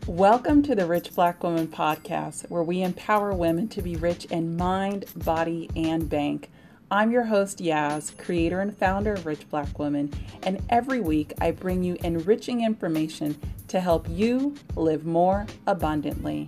Welcome to the Rich Black Woman podcast, where we empower women to be rich in mind, body, and bank. I'm your host, Yaz, creator and founder of Rich Black Woman, and every week I bring you enriching information to help you live more abundantly.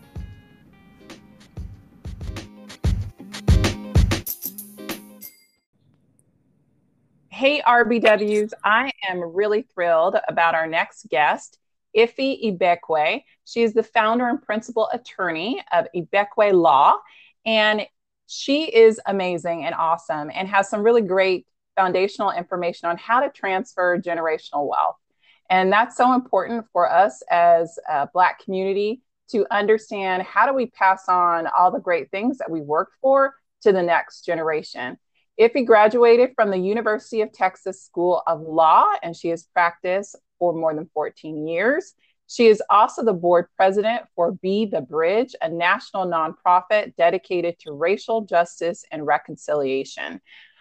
Hey, RBWs, I am really thrilled about our next guest, Ife Ibekwe. She is the founder and principal attorney of Ibekwe Law, and she is amazing and awesome and has some really great foundational information on how to transfer generational wealth. And that's so important for us as a Black community to understand how do we pass on all the great things that we worked for to the next generation. Ife graduated from the University of Texas School of Law, and she has practiced for more than 14 years. She is also the board president for Be the Bridge, a national nonprofit dedicated to racial justice and reconciliation.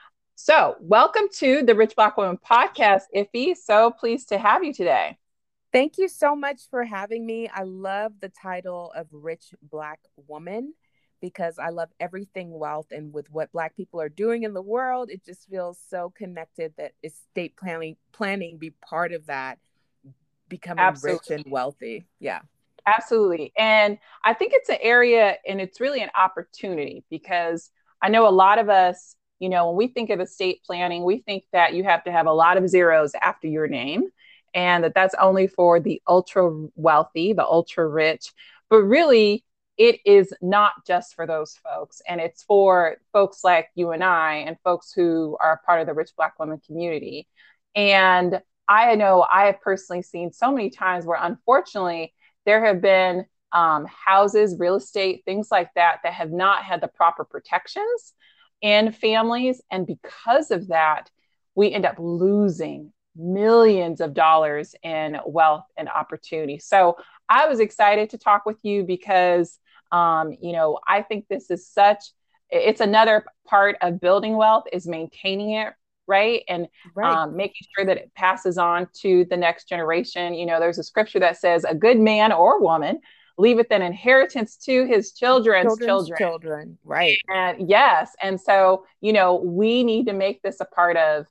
So, welcome to the Rich Black Woman podcast, Ife. So pleased to have you today. Thank you so much for having me. I love the title of Rich Black Woman because I love everything wealth, and with what Black people are doing in the world, it just feels so connected that estate planning be part of that, becoming rich Absolutely. and wealthy. Yeah. Absolutely. And I think it's an area and it's really an opportunity because I know a lot of us, when we think of estate planning, we think that you have to have a lot of zeros after your name and that's only for the ultra wealthy, the ultra rich. But really, it is not just for those folks. And it's for folks like you and I and folks who are a part of the Rich Black Women community. And I know I have personally seen so many times where unfortunately, there have been houses, real estate, things like that have not had the proper protections in families. And because of that, we end up losing millions of dollars in wealth and opportunity. So I was excited to talk with you because, I think this is it's another part of building wealth is maintaining it, right? And Right. making sure that it passes on to the next generation. There's a scripture that says, a good man or woman leaveth an inheritance to his children's Children's children. children. Right. And yes, and so we need to make this a part of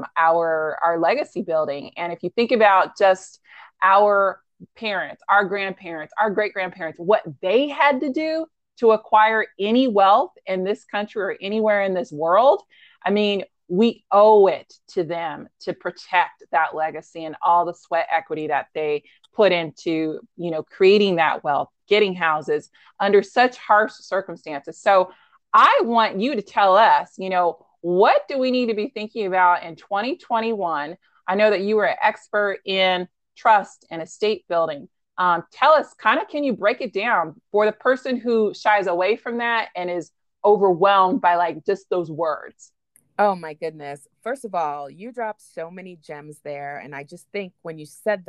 our legacy building. And if you think about just our parents, our grandparents, our great grandparents, what they had to do to acquire any wealth in this country or anywhere in this world, I mean, we owe it to them to protect that legacy and all the sweat equity that they put into creating that wealth, getting houses under such harsh circumstances. So I want you to tell us, what do we need to be thinking about in 2021? I know that you were an expert in trust and estate building. Tell us, can you break it down for the person who shies away from that and is overwhelmed by like just those words? Oh my goodness. First of all, you dropped so many gems there. And I just think when you said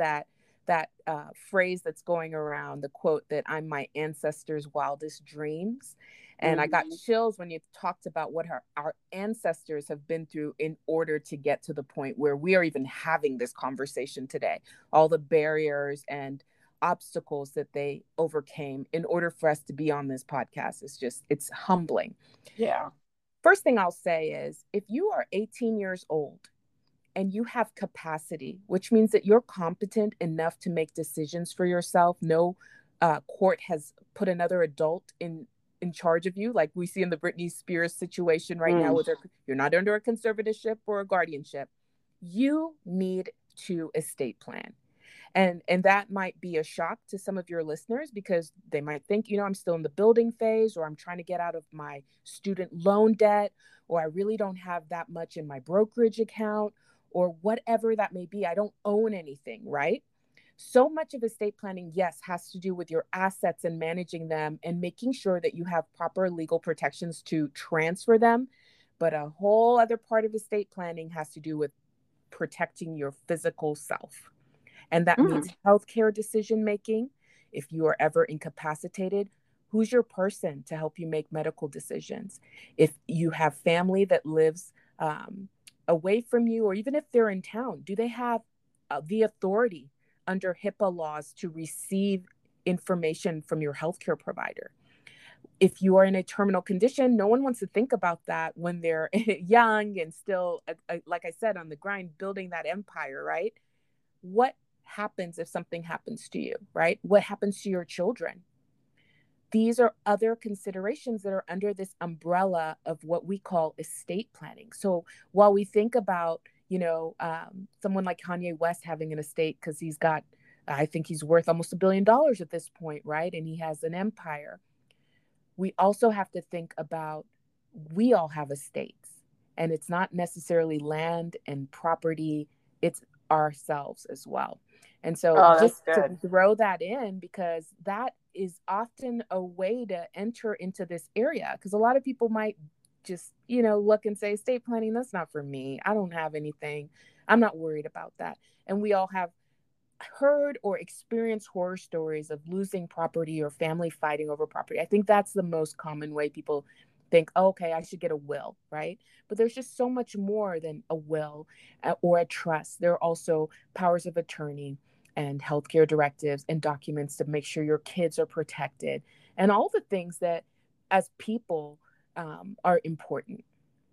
that phrase that's going around, the quote that I'm my ancestors' wildest dreams. And I got Mm-hmm. chills when you talked about what our ancestors have been through in order to get to the point where we are even having this conversation today. All the barriers and obstacles that they overcame in order for us to be on this podcast. It's humbling. Yeah. First thing I'll say is if you are 18 years old and you have capacity, which means that you're competent enough to make decisions for yourself, no court has put another adult in charge of you, like we see in the Britney Spears situation right now, Mm. with you're not under a conservatorship or a guardianship. You need to estate plan. And that might be a shock to some of your listeners because they might think, I'm still in the building phase, or I'm trying to get out of my student loan debt, or I really don't have that much in my brokerage account, or whatever that may be. I don't own anything, right? So much of estate planning, yes, has to do with your assets and managing them and making sure that you have proper legal protections to transfer them. But a whole other part of estate planning has to do with protecting your physical self. And that Mm. means healthcare decision making. If you are ever incapacitated, who's your person to help you make medical decisions? If you have family that lives away from you, or even if they're in town, do they have the authority under HIPAA laws to receive information from your healthcare provider. If you are in a terminal condition, no one wants to think about that when they're young and still, like I said, on the grind, building that empire, right? What happens if something happens to you, right? What happens to your children? These are other considerations that are under this umbrella of what we call estate planning. So while we think about, someone like Kanye West having an estate because I think he's worth almost $1 billion at this point, right? And he has an empire. We also have to think about, we all have estates, and it's not necessarily land and property, it's ourselves as well. And so Oh, that's just to good. throw that in, because that is often a way to enter into this area, because a lot of people might just, look and say, estate planning, that's not for me. I don't have anything. I'm not worried about that. And we all have heard or experienced horror stories of losing property or family fighting over property. I think that's the most common way people think, oh, okay, I should get a will, right? But there's just so much more than a will or a trust. There are also powers of attorney and healthcare directives and documents to make sure your kids are protected, and all the things that as people are important.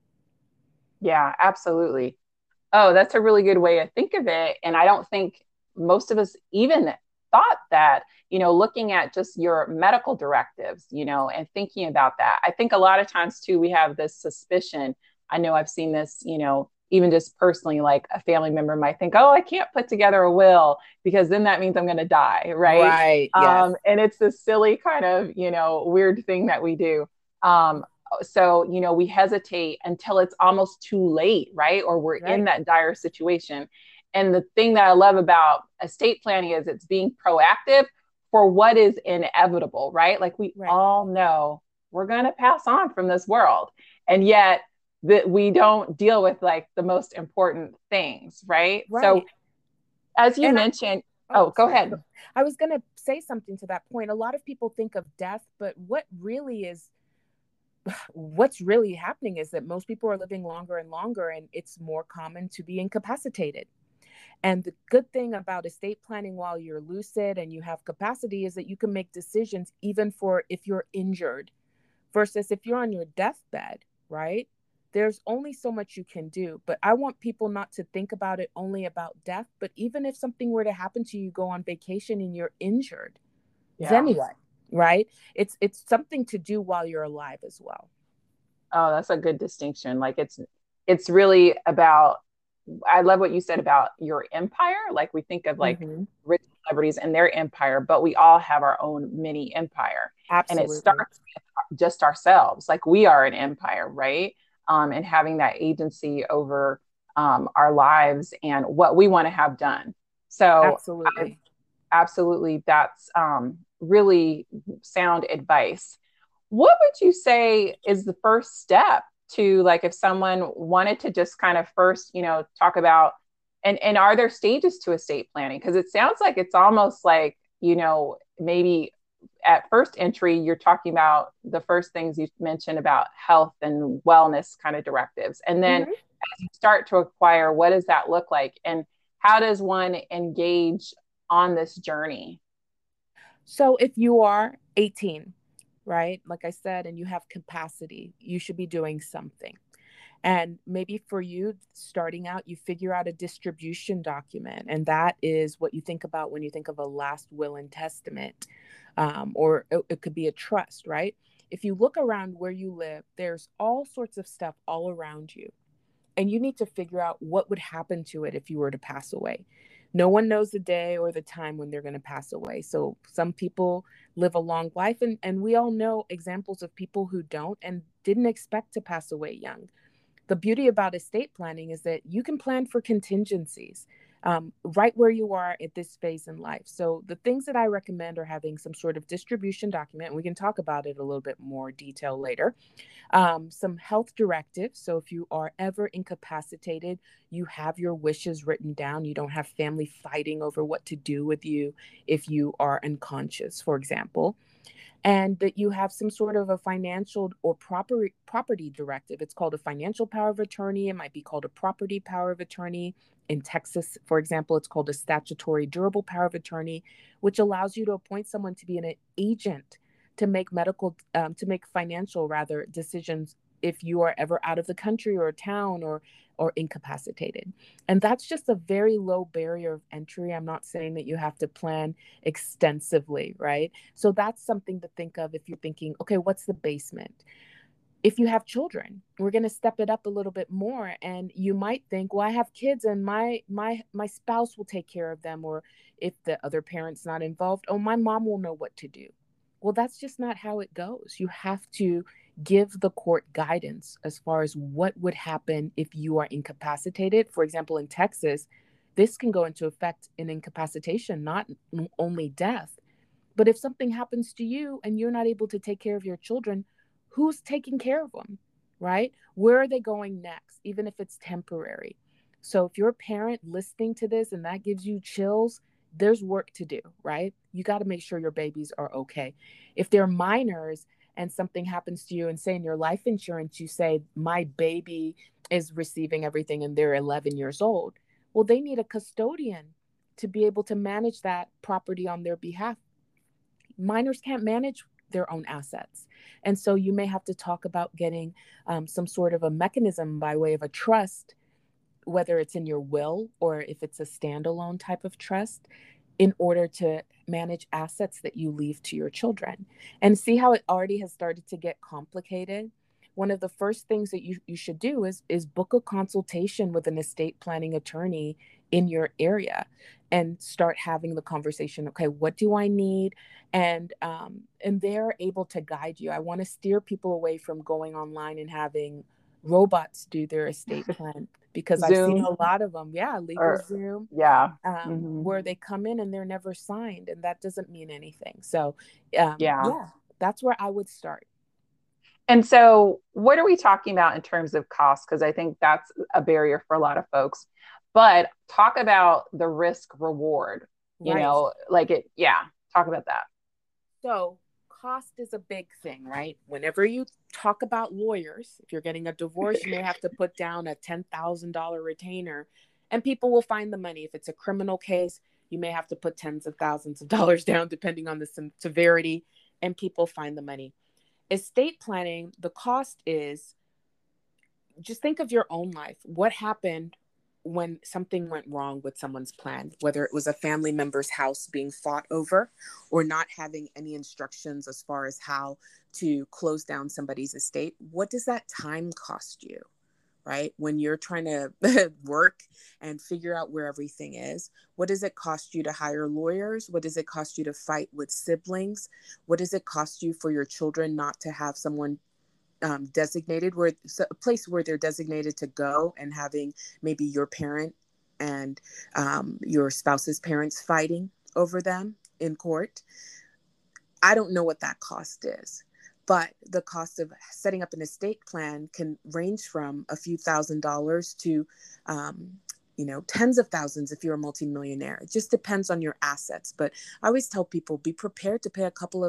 Yeah, absolutely. Oh, that's a really good way to think of it. And I don't think most of us even thought that, looking at just your medical directives, and thinking about that. I think a lot of times too, we have this suspicion. I know I've seen this, even just personally, like a family member might think, oh, I can't put together a will because then that means I'm going to die. Right. Right. Yes. And it's this silly kind of, weird thing that we do. So we hesitate until it's almost too late, right? Or we're in Right. that dire situation. And the thing that I love about estate planning is it's being proactive for what is inevitable, right? Like we Right. all know we're going to pass on from this world, and yet that we don't deal with like the most important things, right? So Right. as you And mentioned, oh, go sorry. ahead. I was going to say something to that point. A lot of people think of death, but what's really happening is that most people are living longer and longer, and it's more common to be incapacitated. And the good thing about estate planning while you're lucid and you have capacity is that you can make decisions even for if you're injured versus if you're on your deathbed, right? There's only so much you can do. But I want people not to think about it only about death, but even if something were to happen to you, go on vacation and you're injured, Yeah. then what? Right? It's something to do while you're alive as well. Oh, that's a good distinction. Like it's really about, I love what you said about your empire. Like we think of like Mm-hmm. rich celebrities and their empire, but we all have our own mini empire. And it Absolutely. starts with just ourselves. Like we are an empire, right? And having that agency over our lives and what we want to have done. So I, Absolutely. absolutely, that's really sound advice. What would you say is the first step to, like, if someone wanted to just kind of first, talk about, and are there stages to estate planning? Because it sounds like it's almost like, maybe at first entry, you're talking about the first things you mentioned about health and wellness kind of directives. And then Mm-hmm. as you start to acquire, what does that look like? And how does one engage on this journey? So if you are 18, right, like I said, and you have capacity, you should be doing something. And maybe for you starting out, you figure out a distribution document. And that is what you think about when you think of a last will and testament, or it could be a trust, right? If you look around where you live, there's all sorts of stuff all around you. And you need to figure out what would happen to it if you were to pass away. No one knows the day or the time when they're going to pass away. So some people live a long life, and we all know examples of people who don't and didn't expect to pass away young. The beauty about estate planning is that you can plan for contingencies right where you are at this phase in life. So the things that I recommend are having some sort of distribution document, and we can talk about it a little bit more detail later. Some health directives. So if you are ever incapacitated, you have your wishes written down. You don't have family fighting over what to do with you if you are unconscious, for example. and that you have some sort of a financial or property directive. It's called a financial power of attorney. It might be called a property power of attorney. In Texas, for example, it's called a statutory durable power of attorney, which allows you to appoint someone to be an agent to make to make financial rather decisions if you are ever out of the country or town or incapacitated. And that's just a very low barrier of entry. I'm not saying that you have to plan extensively, right? So that's something to think of if you're thinking, okay, what's the basement? If you have children, we're going to step it up a little bit more, and you might think, well, I have kids and my spouse will take care of them, or if the other parent's not involved, oh, my mom will know what to do. Well, that's just not how it goes. You have to give the court guidance as far as what would happen if you are incapacitated. For example, in Texas, this can go into effect in incapacitation, not only death. But if something happens to you and you're not able to take care of your children, who's taking care of them, right? Where are they going next, even if it's temporary? So if you're a parent listening to this and that gives you chills, there's work to do, right? You got to make sure your babies are okay. If they're minors and something happens to you, and say in your life insurance, you say, my baby is receiving everything and they're 11 years old, well, they need a custodian to be able to manage that property on their behalf. Minors can't manage their own assets. And so you may have to talk about getting some sort of a mechanism by way of a trust, whether it's in your will or if it's a standalone type of trust, in order to manage assets that you leave to your children. And see how it already has started to get complicated. One of the first things that you should do is book a consultation with an estate planning attorney in your area and start having the conversation. Okay, what do I need? And they're able to guide you. I want to steer people away from going online and having robots do their estate plan, because I've seen Zoom a lot of them. Yeah, or LegalZoom, yeah. Mm-hmm. where they come in and they're never signed, and that doesn't mean anything. So, Yeah. yeah, that's where I would start. And so, what are we talking about in terms of cost? Because I think that's a barrier for a lot of folks. But talk about the risk reward, Right. like it, yeah, talk about that. So, cost is a big thing, right? Whenever you talk about lawyers, if you're getting a divorce, you may have to put down a $10,000 retainer, and people will find the money. If it's a criminal case, you may have to put tens of thousands of dollars down, depending on the severity, and people find the money. Estate planning, the cost is, just think of your own life. What happened when something went wrong with someone's plan, whether it was a family member's house being fought over or not having any instructions as far as how to close down somebody's estate? What does that time cost you, right? When you're trying to work and figure out where everything is, what does it cost you to hire lawyers? What does it cost you to fight with siblings? What does it cost you for your children not to have someone designated, where a place where they're designated to go, and having maybe your parent and your spouse's parents fighting over them in court? I don't know what that cost is, but the cost of setting up an estate plan can range from a few $1,000s to tens of thousands if you're a multimillionaire. It just depends on your assets. But I always tell people, be prepared to pay a couple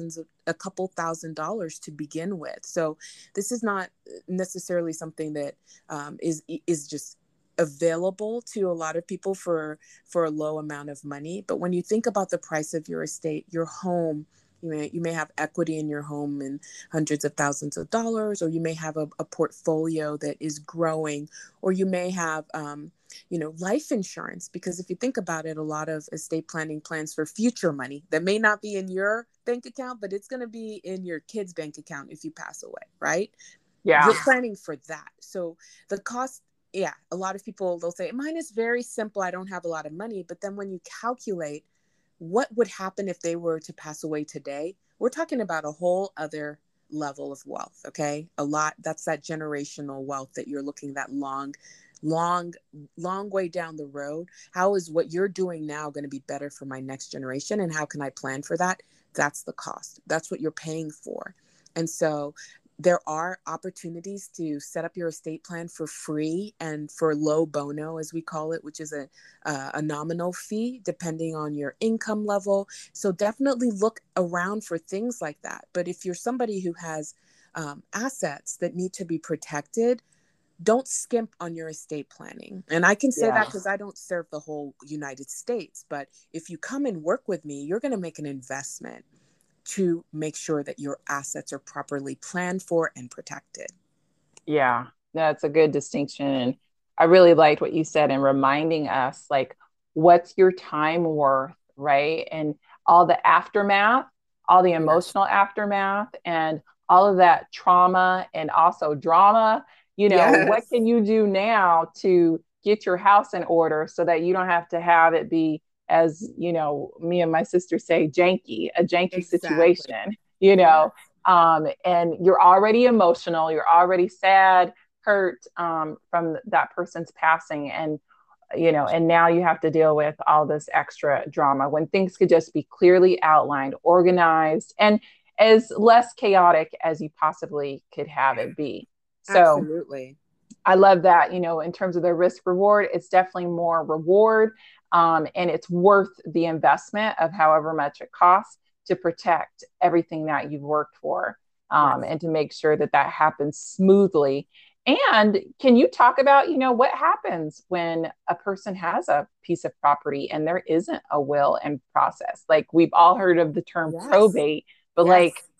$1,000s to begin with. So this is not necessarily something that is just available to a lot of people for a low amount of money. But when you think about the price of your estate, your home, you may have equity in your home in hundreds of thousands of dollars, or you may have a portfolio that is growing, or you may have, life insurance. Because if you think about it, a lot of estate planning plans for future money that may not be in your bank account, but it's going to be in your kid's bank account if you pass away, right? Yeah. You're planning for that. So the cost, yeah, a lot of people, they'll say, mine is very simple, I don't have a lot of money. But then when you calculate what would happen if they were to pass away today, we're talking about a whole other level of wealth. Okay. That's that generational wealth that you're looking at, long way down the road. How is what you're doing now going to be better for my next generation? And how can I plan for that? That's the cost. That's what you're paying for. And so there are opportunities to set up your estate plan for free and for low bono, as we call it, which is a nominal fee depending on your income level. So definitely look around for things like that. But if you're somebody who has assets that need to be protected, don't skimp on your estate planning. And I can say that Yeah. because I don't serve the whole United States. But if you come and work with me, you're going to make an investment to make sure that your assets are properly planned for and protected. Yeah, that's a good distinction. And I really liked what you said in reminding us, like, what's your time worth, right? And all the aftermath, all the Yes. emotional aftermath, and all of that trauma and also drama. What Yes. can you do now to get your house in order so that you don't have to have it be, as me and my sister say, a janky Exactly. situation, Yeah. and you're already emotional, you're already sad, hurt, from that person's passing, and now you have to deal with all this extra drama when things could just be clearly outlined, organized, and as less chaotic as you possibly could have it be. So Absolutely. I love that, in terms of the risk reward, it's definitely more reward. And it's worth the investment of however much it costs to protect everything that you've worked for, Yes. and to make sure that that happens smoothly. And can you talk about, what happens when a person has a piece of property and there isn't a will and process? Like, we've all heard of the term Yes. probate, but like, Yes.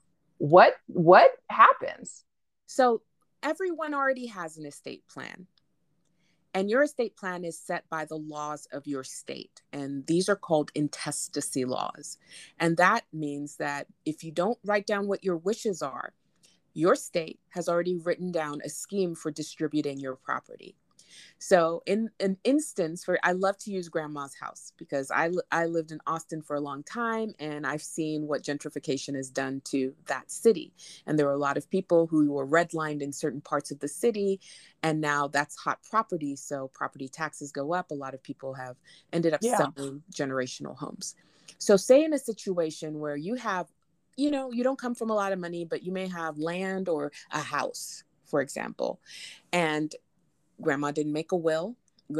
what happens? So everyone already has an estate plan. And your estate plan is set by the laws of your state. And these are called intestacy laws. And that means that if you don't write down what your wishes are, your state has already written down a scheme for distributing your property. So in an instance for, I love to use grandma's house because I lived in Austin for a long time and I've seen what gentrification has done to that city. And there were a lot of people who were redlined in certain parts of the city. And now that's hot property. So property taxes go up. A lot of people have ended up Yeah. selling generational homes. So say in a situation where you have, you don't come from a lot of money, but you may have land or a house, for example. And grandma didn't make a will.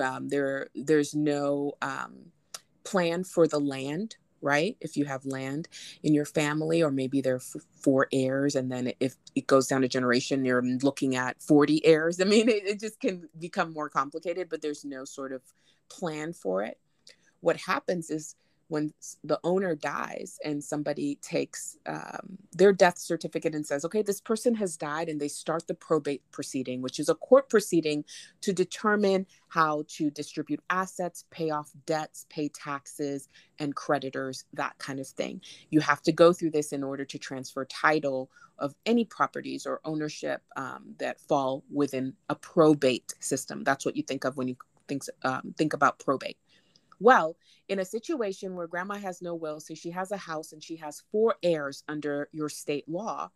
There's no plan for the land, right? If you have land in your family, or maybe there are four heirs, and then if it goes down a generation, you're looking at 40 heirs. I mean, it just can become more complicated, but there's no sort of plan for it. What happens is when the owner dies and somebody takes their death certificate and says, okay, this person has died, and they start the probate proceeding, which is a court proceeding to determine how to distribute assets, pay off debts, pay taxes and creditors, that kind of thing. You have to go through this in order to transfer title of any properties or ownership that fall within a probate system. That's what you think of when you think about probate. Well, in a situation where grandma has no will, so she has a house and she has four heirs under your state law,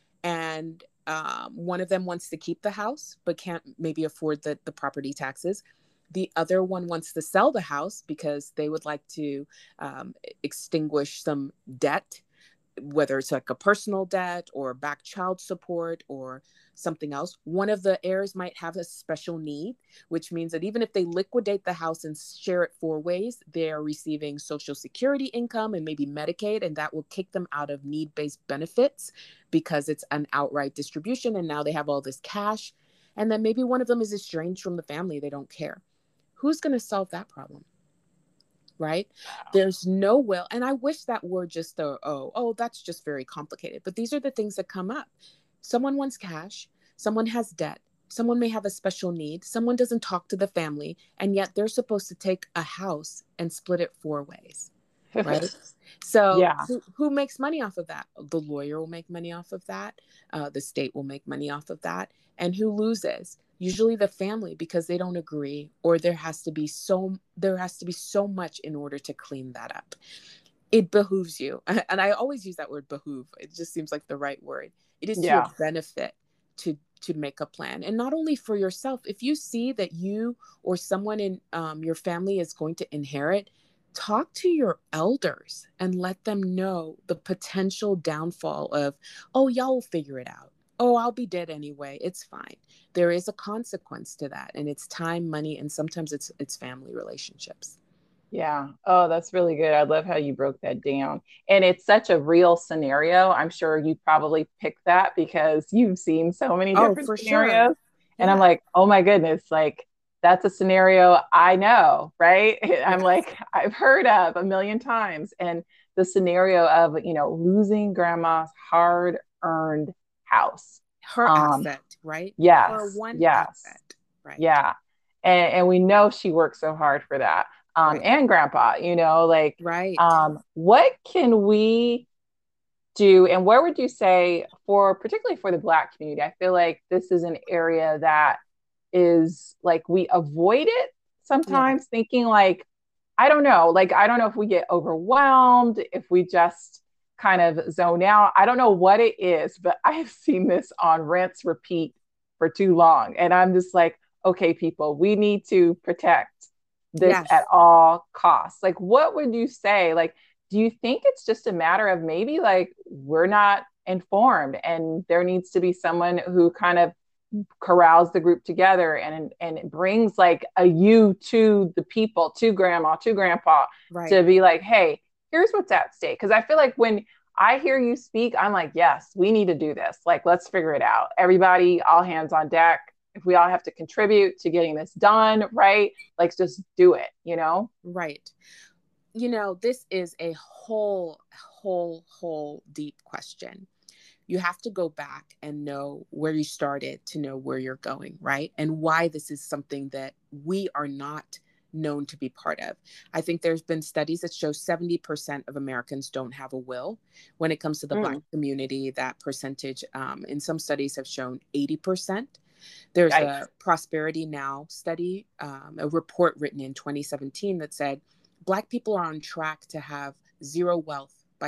and one of them wants to keep the house but can't maybe afford the property taxes. The other one wants to sell the house because they would like to extinguish some debt, whether it's like a personal debt or back child support or something else. One of the heirs might have a special need, which means that even if they liquidate the house and share it four ways, they're receiving Social Security income and maybe Medicaid, and that will kick them out of need-based benefits because it's an outright distribution, and now they have all this cash. And then maybe one of them is estranged from the family. They don't care. Who's going to solve that problem? Right? There's no will. And I wish that were just that's just very complicated. But these are the things that come up. Someone wants cash, someone has debt, someone may have a special need, someone doesn't talk to the family, and yet they're supposed to take a house and split it four ways. Right. So Yeah. who makes money off of that? The lawyer will make money off of that. The state will make money off of that. And who loses? Usually the family, because they don't agree, or there has to be so much in order to clean that up. It behooves you. And I always use that word behoove. It just seems like the right word. It is to your Yeah. benefit to make a plan. And not only for yourself, if you see that you or someone in your family is going to inherit, talk to your elders and let them know the potential downfall of, oh, y'all will figure it out. oh, I'll be dead anyway. It's fine. There is a consequence to that, and it's time, money, and sometimes it's family relationships. Yeah. Oh, that's really good. I love how you broke that down. And it's such a real scenario. I'm sure you probably picked that because you've seen so many Oh, different for sure. scenarios. And I'm Yeah. like, oh my goodness, like that's a scenario I know, right? I'm Yes. like, I've heard of a million times. And the scenario of, losing grandma's hard-earned house. Her Um, asset, right? Her yes, one yes. asset. Right. Yeah. And we know she worked so hard for that. Right. And grandpa, like, Right. what can we do? And where would you say particularly for the Black community, I feel like this is an area that is like we avoid it Yeah. sometimes, thinking like, I don't know, like, I don't know if we get overwhelmed, if we just kind of zone out. I don't know what it is, but I have seen this on rinse repeat for too long. And I'm just like, okay, people, we need to protect this at Yes. all costs. Like, what would you say? Like, do you think it's just a matter of maybe like we're not informed and there needs to be someone who kind of corrals the group together and brings like a you to the people, to grandma, to grandpa, Right. to be like, hey, here's what's at stake? Because I feel like when I hear you speak, I'm like, yes, we need to do this. Like, let's figure it out. Everybody, all hands on deck. If we all have to contribute to getting this done, right? Like, just do it. Right. This is a whole deep question. You have to go back and know where you started to know where you're going, right? And why this is something that we are not known to be part of. I think there's been studies that show 70% of Americans don't have a will. When it comes to the Black Mm, community, that percentage in some studies have shown 80%. There's yikes. a Prosperity Now study, a report written in 2017 that said Black people are on track to have zero wealth by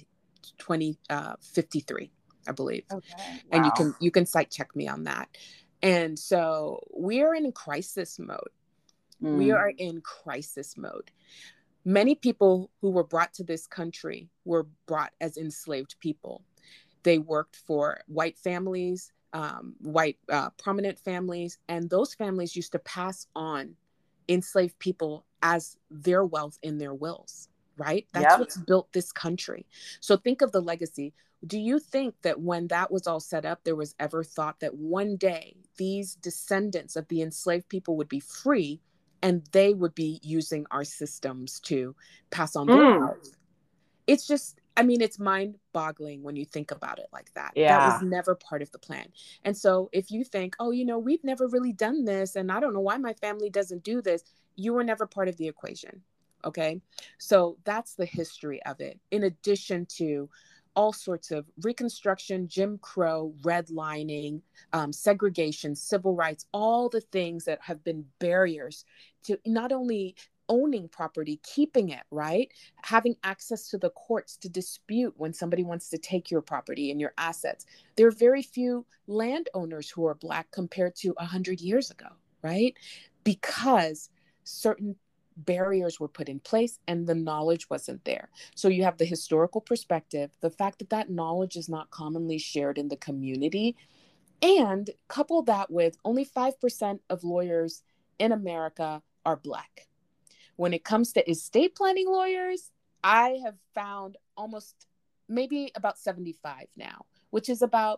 2053, I believe. Okay. And Wow. you can site check me on that. And so we are in crisis mode. We Mm, are in crisis mode. Many people who were brought to this country were brought as enslaved people. They worked for white families, white prominent families, and those families used to pass on enslaved people as their wealth in their wills, right? That's yep. what's built this country. So think of the legacy. Do you think that when that was all set up, there was ever thought that one day these descendants of the enslaved people would be free and they would be using our systems to pass on their Mm, wealth? It's just, I mean, it's mind boggling when you think about it like that. That was yeah. never part of the plan. And so if you think, oh, we've never really done this, and I don't know why my family doesn't do this, you were never part of the equation. Okay. So that's the history of it. In addition to all sorts of Reconstruction, Jim Crow, redlining, segregation, civil rights, all the things that have been barriers to not only owning property, keeping it, right? Having access to the courts to dispute when somebody wants to take your property and your assets. There are very few landowners who are Black compared to 100 years ago, right? Because certain barriers were put in place and the knowledge wasn't there. So you have the historical perspective, the fact that that knowledge is not commonly shared in the community, and couple that with only 5% of lawyers in America are Black. When it comes to estate planning lawyers, I have found almost maybe about 75 now, which is about,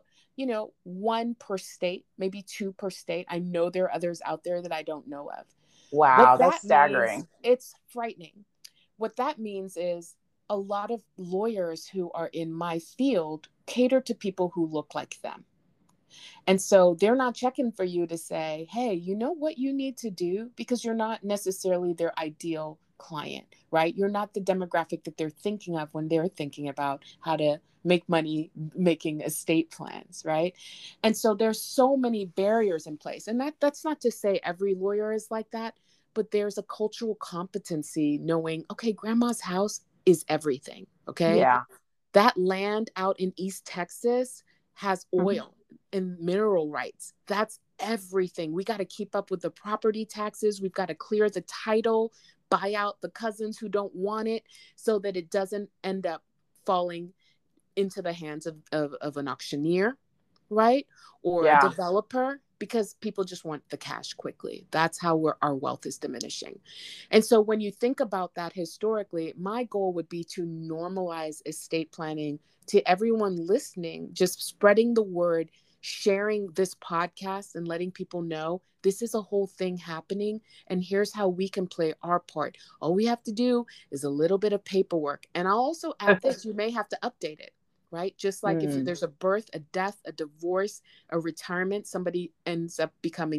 one per state, maybe two per state. I know there are others out there that I don't know of. What Wow. That's that means, staggering. it's frightening. What that means is a lot of lawyers who are in my field cater to people who look like them. And so they're not checking for you to say, hey, you know what you need to do? Because you're not necessarily their ideal client, right? You're not the demographic that they're thinking of when they're thinking about how to make money making estate plans, right? And so there's so many barriers in place. And that's not to say every lawyer is like that, but there's a cultural competency knowing, okay, grandma's house is everything, okay? Yeah. That land out in East Texas has Mhm. oil and mineral rights. That's everything. We got to keep up with the property taxes. We've got to clear the title, buy out the cousins who don't want it so that it doesn't end up falling into the hands of an auctioneer. right? Or a Yeah. developer, because people just want the cash quickly. That's how our wealth is diminishing. And so when you think about that historically, my goal would be to normalize estate planning to everyone listening, just spreading the word, sharing this podcast and letting people know this is a whole thing happening. And here's how we can play our part. All we have to do is a little bit of paperwork. And I'll also add this, you may have to update it, right? Just like if Mm. there's a birth, a death, a divorce, a retirement, somebody ends up becoming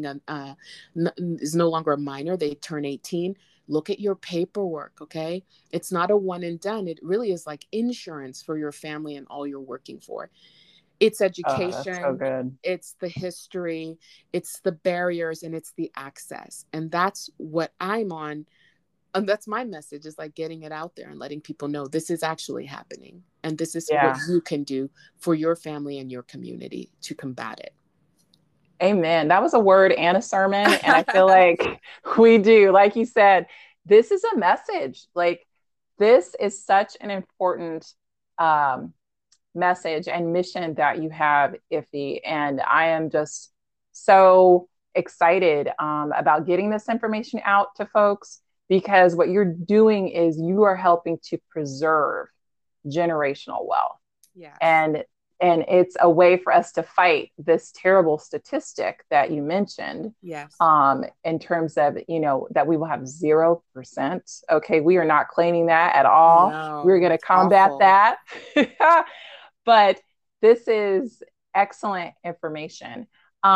is no longer a minor, they turn 18. Look at your paperwork, okay? It's not a one and done. It really is like insurance for your family and all you're working for. It's Oh, that's so education, good. it's the history, it's the barriers, and it's the access. And that's what I'm on. And that's my message, is like getting it out there and letting people know this is actually happening. And this is what Yeah. you can do for your family and your community to combat it. Amen. That was a word and a sermon. And I feel like we do, like you said, this is a message. Like, this is such an important um, message and mission that you have, Iffy. And I am just so excited about getting this information out to folks, because what you're doing is you are helping to preserve generational wealth. Yes. and and it's a way for us to fight this terrible statistic that you mentioned, Yes. in terms of, that we will have 0%. Okay, we are not claiming that at all. We're No, going to that's combat awful. that. But this is excellent information.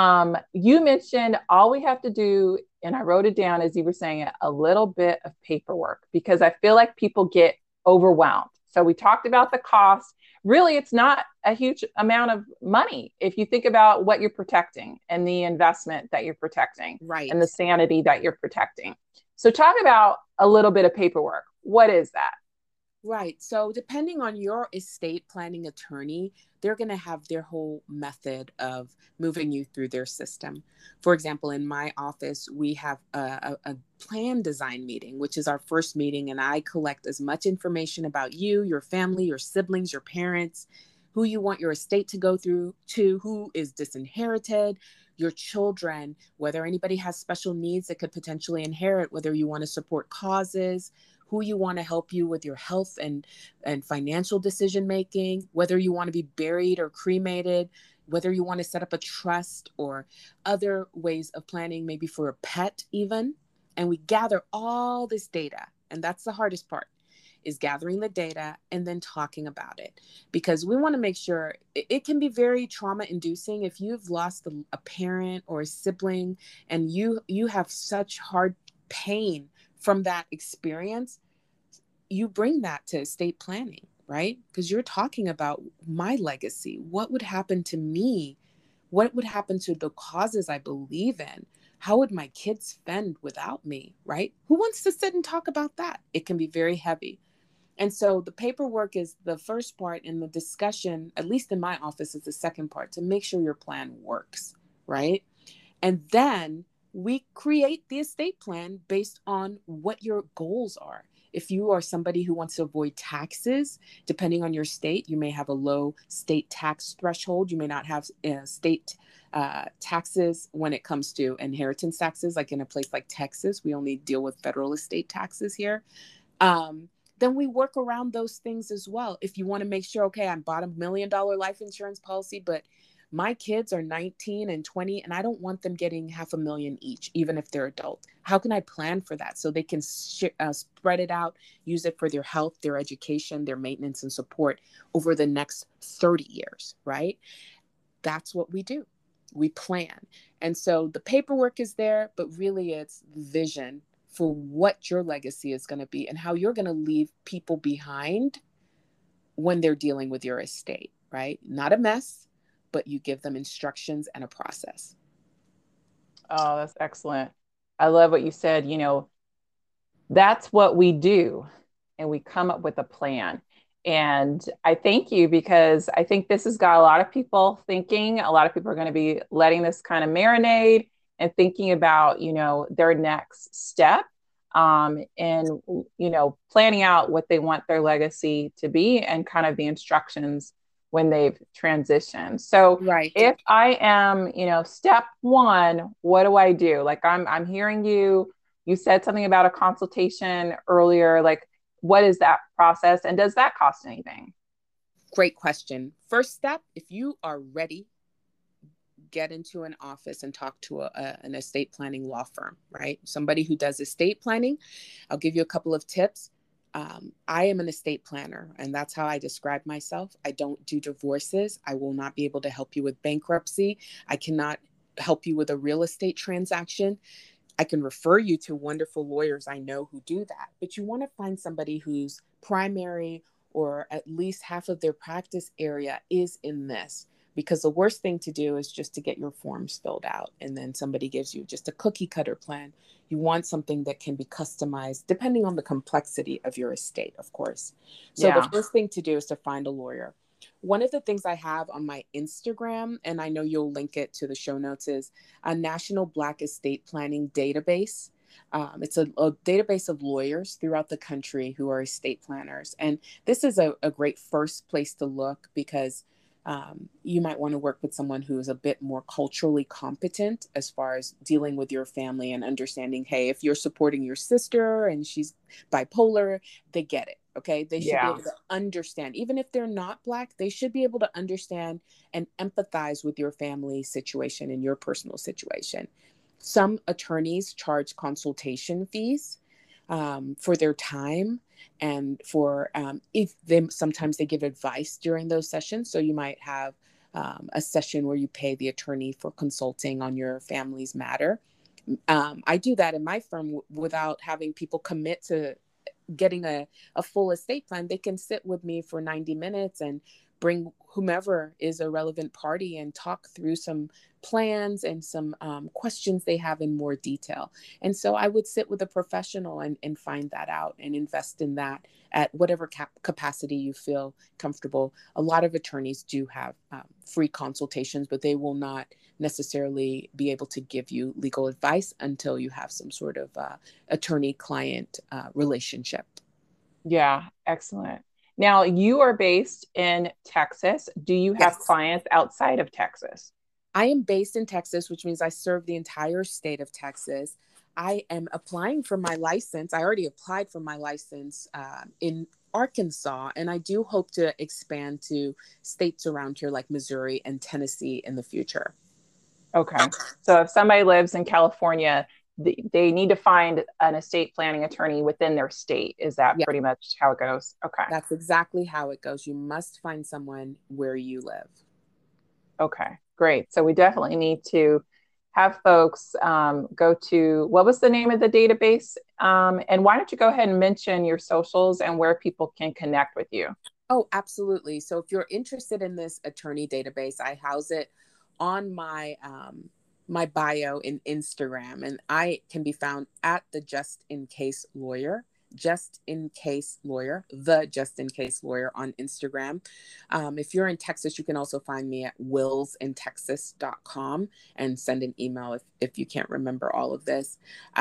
You mentioned all we have to do, and I wrote it down as you were saying it, a little bit of paperwork, because I feel like people get overwhelmed. So we talked about the cost. Really, it's not a huge amount of money if you think about what you're protecting and the investment that you're protecting and Right. the sanity that you're protecting. So talk about a little bit of paperwork. What is that? Right. So, depending on your estate planning attorney, they're going to have their whole method of moving you through their system. For example, in my office, we have a plan design meeting, which is our first meeting, and I collect as much information about you, your family, your siblings, your parents, who you want your estate to go through to, who is disinherited, your children, whether anybody has special needs that could potentially inherit, whether you want to support causes, who you want to help you with your health and financial decision making, whether you want to be buried or cremated, whether you want to set up a trust or other ways of planning, maybe for a pet even. And we gather all this data. And that's the hardest part, is gathering the data and then talking about it, because we want to make sure. It can be very trauma inducing if you've lost a parent or a sibling, and you have such hard pain from that experience. You bring that to estate planning, right? Because you're talking about my legacy. What would happen to me? What would happen to the causes I believe in? How would my kids fend without me, right? Who wants to sit and talk about that? It can be very heavy. And so the paperwork is the first part, and the discussion, at least in my office, is the second part, to make sure your plan works, right? And then we create the estate plan based on what your goals are. If you are somebody who wants to avoid taxes, depending on your state, you may have a low state tax threshold. You may not have state taxes when it comes to inheritance taxes. Like in a place like Texas, we only deal with federal estate taxes here. Then we work around those things as well. If you want to make sure, okay, I bought $1 million life insurance policy, but my kids are 19 and 20, and I don't want them getting $500,000 each, even if they're adult. How can I plan for that so they can spread it out, use it for their health, their education, their maintenance and support over the next 30 years, right? That's what we do. We plan. And so the paperwork is there, but really it's vision for what your legacy is going to be and how you're going to leave people behind when they're dealing with your estate, right? Not a mess, but you give them instructions and a process. Oh, that's excellent. I love what you said. That's what we do, and we come up with a plan. And I thank you, because I think this has got a lot of people thinking. A lot of people are going to be letting this kind of marinate and thinking about, their next step, and, planning out what they want their legacy to be, and kind of the instructions when they've transitioned. So Right. if I am, step one, what do I do? Like I'm hearing you. You said something about a consultation earlier. Like, what is that process, and does that cost anything? Great question. First step, if you are ready, get into an office and talk to an estate planning law firm, right? Somebody who does estate planning. I'll give you a couple of tips. I am an estate planner, and that's how I describe myself. I don't do divorces. I will not be able to help you with bankruptcy. I cannot help you with a real estate transaction. I can refer you to wonderful lawyers I know who do that, but you want to find somebody whose primary or at least half of their practice area is in this. Because the worst thing to do is just to get your forms filled out and then somebody gives you just a cookie cutter plan. You want something that can be customized depending on the complexity of your estate, of course. So the Yeah. first thing to do is to find a lawyer. One of the things I have on my Instagram, and I know you'll link it to the show notes, is a National Black Estate Planning database. It's a database of lawyers throughout the country who are estate planners. And this is a great first place to look because you might want to work with someone who is a bit more culturally competent as far as dealing with your family and understanding, hey, if you're supporting your sister and she's bipolar, they get it. Okay. They should be Yeah. able to understand, even if they're not Black, they should be able to understand and empathize with your family situation and your personal situation. Some attorneys charge consultation fees for their time and for if they sometimes they give advice during those sessions. So you might have a session where you pay the attorney for consulting on your family's matter. I do that in my firm without having people commit to getting a full estate plan. They can sit with me for 90 minutes and bring whomever is a relevant party and talk through some plans and some questions they have in more detail. And so I would sit with a professional and find that out and invest in that at whatever capacity you feel comfortable. A lot of attorneys do have free consultations, but they will not necessarily be able to give you legal advice until you have some sort of attorney client relationship. Yeah. Excellent. Now, you are based in Texas. Do you have Yes. clients outside of Texas? I am based in Texas, which means I serve the entire state of Texas. I am applying for my license. I already applied for my license in Arkansas, and I do hope to expand to states around here like Missouri and Tennessee in the future. Okay. So if somebody lives in California, they need to find an estate planning attorney within their state. Is that Yeah, pretty much how it goes? Okay. that's exactly how it goes. You must find someone where you live. Okay. Great. So we definitely need to have folks go to what was the name of the database? And why don't you go ahead and mention your socials and where people can connect with you? Oh, absolutely. So if you're interested in this attorney database, I house it on my bio in Instagram, and I can be found at the Just In Case Lawyer. Just in case lawyer, the Just In Case Lawyer on Instagram. If you're in Texas, you can also find me at willsintexas.com and send an email if you can't remember all of this.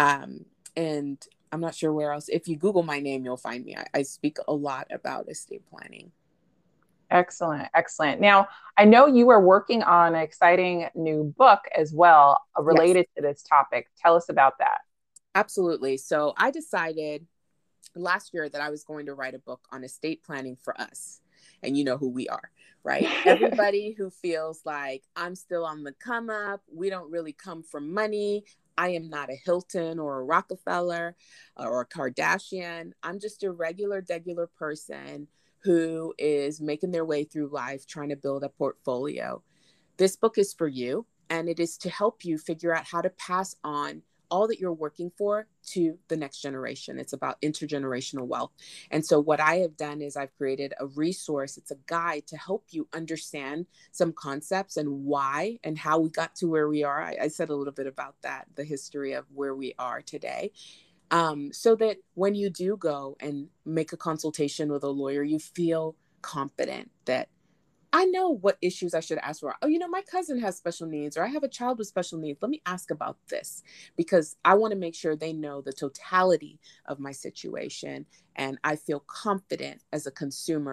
And I'm not sure where else. If you Google my name, you'll find me. I speak a lot about estate planning. Excellent. Excellent. Now, I know you are working on an exciting new book as well Yes, related to this topic. Tell us about that. absolutely. So I decided last year that I was going to write a book on estate planning for us. And you know who we are, right? Everybody who feels like I'm still on the come up, we don't really come from money. I am not a Hilton or a Rockefeller or a Kardashian. I'm just a regular, degular person who is making their way through life trying to build a portfolio. This book is for you, and it is to help you figure out how to pass on all that you're working for to the next generation. It's about intergenerational wealth. And so, what I have done is I've created a resource, it's a guide to help you understand some concepts and why and how we got to where we are. I said a little bit about that, the history of where we are today. So that when you do go and make a consultation with a lawyer, you feel confident that I know what issues I should ask for. Oh, my cousin has special needs, or I have a child with special needs. Let me ask about this because I want to make sure they know the totality of my situation. And I feel confident as a consumer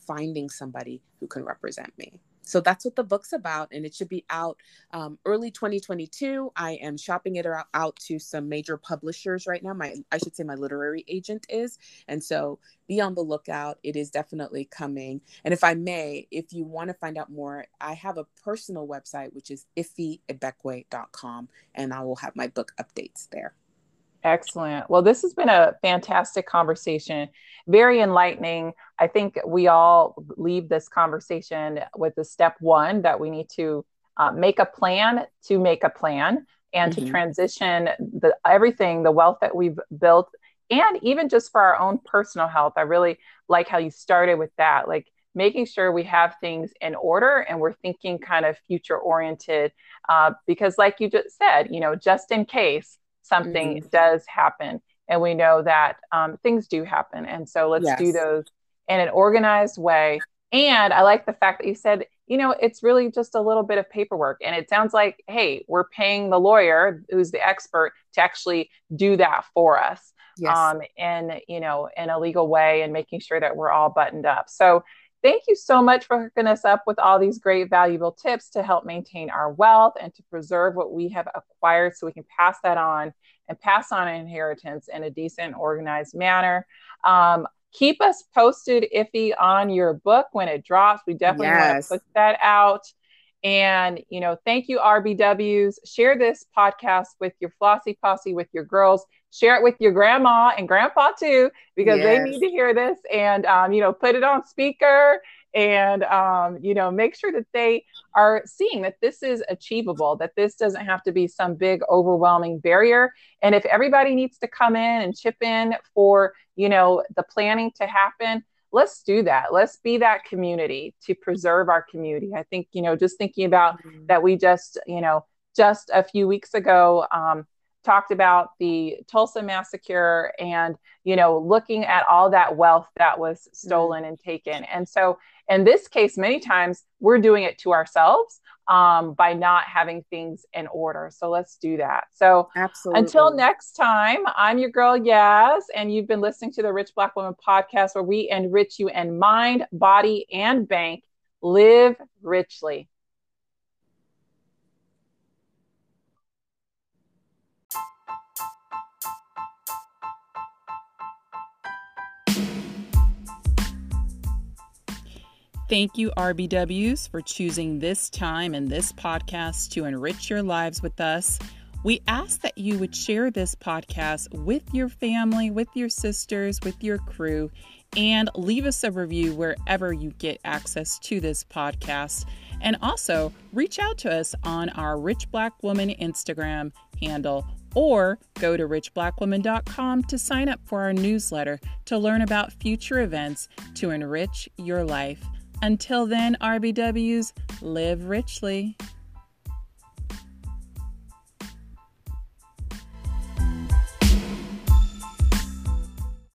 finding somebody who can represent me. So that's what the book's about, and it should be out early 2022. I am shopping it out to some major publishers right now. I should say my literary agent is. And so be on the lookout. It is definitely coming. And if I may, if you want to find out more, I have a personal website, which is ifeibekwe.com, and I will have my book updates there. Excellent. Well, this has been a fantastic conversation, very enlightening. I think we all leave this conversation with the step one that we need to make a plan to make a plan and to transition everything, the wealth that we've built, and even just for our own personal health. I really like how you started with that, like making sure we have things in order and we're thinking kind of future oriented, because like you just said, just in case something does happen. And we know that things do happen. And so let's do those in an organized way. And I like the fact that you said, it's really just a little bit of paperwork. And it sounds like, hey, we're paying the lawyer who's the expert to actually do that for us. In a legal way, and making sure that we're all buttoned up. So thank you so much for hooking us up with all these great, valuable tips to help maintain our wealth and to preserve what we have acquired so we can pass that on and pass on an inheritance in a decent, organized manner. Keep us posted, Iffy, on your book when it drops. We definitely want to push that out. And, thank you, RBWs. Share this podcast with your flossy posse, with your girls. Share it with your grandma and grandpa too, because they need to hear this, and, put it on speaker and, make sure that they are seeing that this is achievable, that this doesn't have to be some big overwhelming barrier. And if everybody needs to come in and chip in for, the planning to happen, let's do that. Let's be that community to preserve our community. I think, just thinking about that, we just a few weeks ago, talked about the Tulsa massacre and, looking at all that wealth that was stolen and taken. And so in this case, many times we're doing it to ourselves by not having things in order. So let's do that. So until next time, I'm your girl, Yaz, and you've been listening to the Rich Black Woman podcast, where we enrich you in mind, body, and bank. Live richly. Thank you, RBWs, for choosing this time and this podcast to enrich your lives with us. We ask that you would share this podcast with your family, with your sisters, with your crew, and leave us a review wherever you get access to this podcast. And also reach out to us on our Rich Black Woman Instagram handle, or go to richblackwoman.com to sign up for our newsletter to learn about future events to enrich your life. Until then, RBWs, live richly.